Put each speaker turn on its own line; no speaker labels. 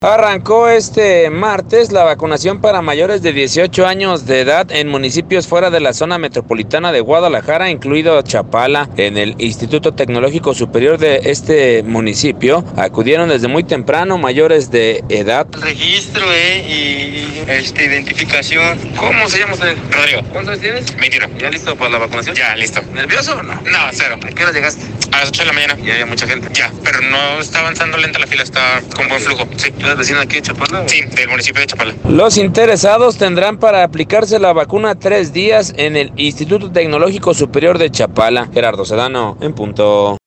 Arrancó este martes la vacunación para mayores de 18 años de edad en municipios fuera de la zona metropolitana de Guadalajara, incluido Chapala. En el Instituto Tecnológico Superior de este municipio acudieron desde muy temprano mayores de edad.
Registro y identificación.
¿Cómo se llama usted?
Rodrigo.
¿Cuántos años tienes?
21.
¿Ya listo para la vacunación?
Ya, listo.
¿Nervioso o no?
No, cero.
¿A qué hora llegaste?
A las 8 de la mañana.
Ya había mucha gente.
Ya, pero no está avanzando lenta la fila, está con buen flujo. Sí.
¿Tú eres vecino aquí de Chapala?
Sí, del municipio de Chapala.
Los interesados tendrán para aplicarse la vacuna 3 días en el Instituto Tecnológico Superior de Chapala. Gerardo Sedano, en punto.